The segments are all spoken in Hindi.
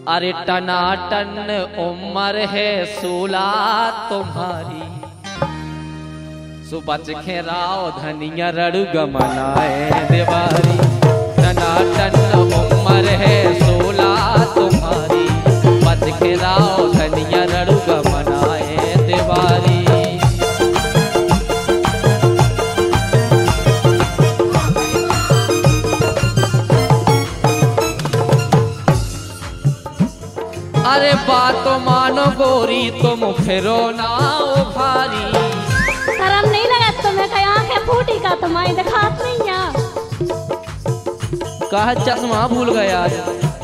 अरे टनाटन उम्र है 16 तुम्हारी, सुबच खेराओ धनिया रड़ुगा मनाए देवारी। टनाटन उम्र है 16 तुम्हारी, बच खेराओ धनिया रड़ुगा मनाए देवारी। अरे बात मानो गोरी तुम फिरो ना भारी। शर्म नहीं लगा तुम्हें? कहीं आंखें फूटी का तुम्हारी दिखात नहीं है? कहा चश्मा भूल गया आज,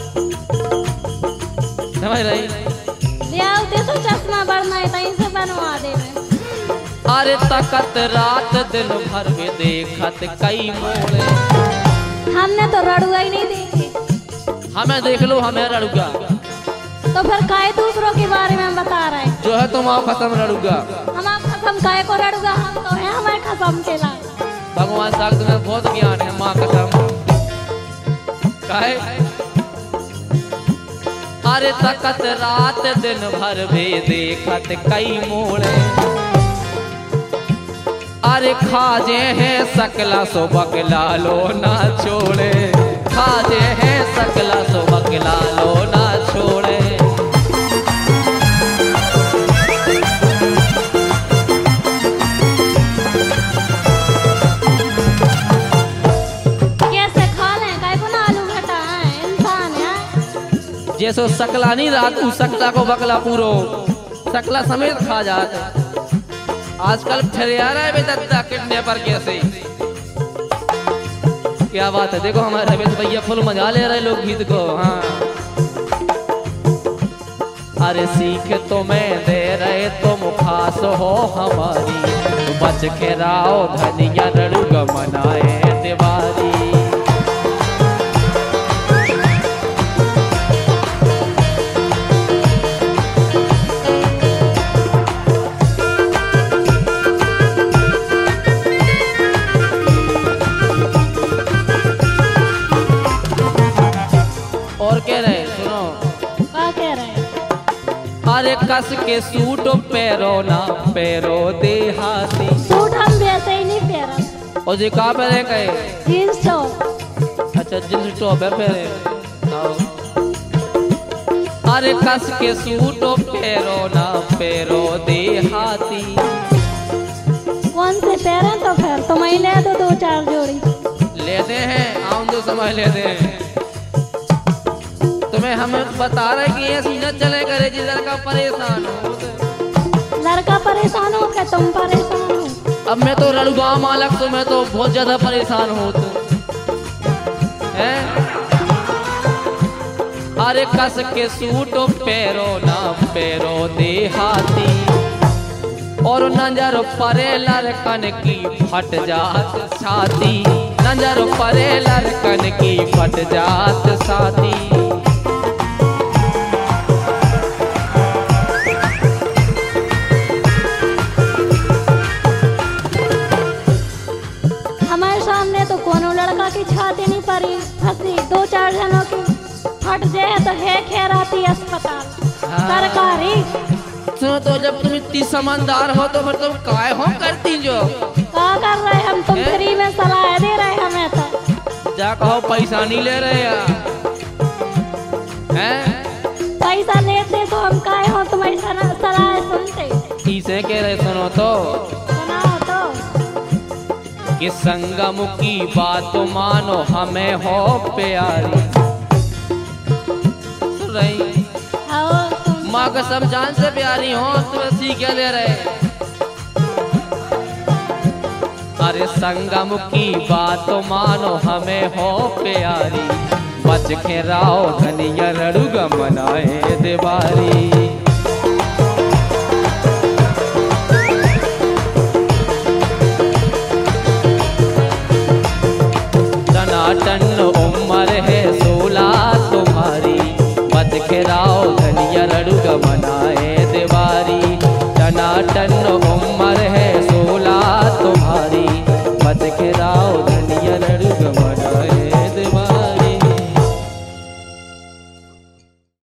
समझ रही? ले आओ तो चश्मा बढ़ना है तहीं से बनवा दे मैं। अरे तकत रात दिन भर में देखत कई मोड़े। हमने तो रड़ुआ ही नहीं देखी। हमें देख लो, हमें रड़ुगा। तो फिर काहे दूसरों के बारे में बता रहे हैं? जो है तुम आओ खत्म रड़ुगा। हम आप खत्म काहे को रड़ुगा? हम तो है हमें खत्म के ला। भगवान साहब तुम्हें बहुत ज्ञान है, माँ कसम। काहे? अरे तकत रात दिन भर भी देखत कई मोड़े। अरे खाजे हैं सकला सो बकला लो ना छोड़े। खाजे हैं सकला सो बकला लो ना छोड़े। कैसे खा लें? काहे को ना आलू घटा है? इंसान है। जैसो सकला नहीं रात उस सकला को बकला पूरो सकला समेत खा जाता। आजकल ठहरिया रहा है बेदत्ता किडनैपर कैसे। क्या बात है, देखो हमारे रमेश भैया फुल मजा ले रहे लोग गीत को। हाँ, अरे सीख तुम्हें दे रहे तुम खास हो हमारी, बच के राओ धनिया रड़ुगा मनाए दिवारी। और कह रहे सुनो, क्या कह रहे हैं? अरे कस के सूट पैरो ना पैरो देहाती। सूट हम वैसे ही नहीं पहरा। और जो कहाँ पहने कहे? Jeans top. अच्छा जींस टॉप है पहने। अरे कस के सूट पैरो ना पैरो देहाती। कौन से पहरे तो फिर तुम्हें ले दो 2-4 जोड़ी। लेते हैं आम तो समझ लेते हैं। तुम्हें हमें बता रहे कि ऐसी न चले करे जिस लड़का परेशान हो। लड़का परेशान हो क्या तुम परेशान हो? अब मैं तो रड़ुगा मालक, तो मैं तो बहुत ज्यादा परेशान हूँ। तो है अरे कस के सूट पैरो ना पैरो देहाती। और नजर परे लड़कन की फट जात छाती। नजर परे लड़कन की फट जात छाती। हमारे सामने तो कोनो लड़का की छाती नहीं पड़ी फंसी। 2-4 जनों की फट जाए तो है खैराती अस्पताल सरकारी। सुनो तो जब तुम इतनी समझदार हो तो फिर तुम काय हो करती जो? क्या कर रहे हम? तुम फ्री में सलाह दे रहे हमें तो। जा कहो पैसा नहीं ले रहे हैं? पैसा लेते तो हम काहे हो तुम्हारी सलाह सुनते। इसे कह रहे सुनो तो सुनाओ तो। कि संगम की बात मानो हमें हो प्यारी। सुन रही? माँ का सब जान से प्यारी हो, तुम्हें सीख ले रहे। अरे संगम की बात मानो हमें हो प्यारी, बच के राओ धनिया रड़ुगा मनाए दिवारी।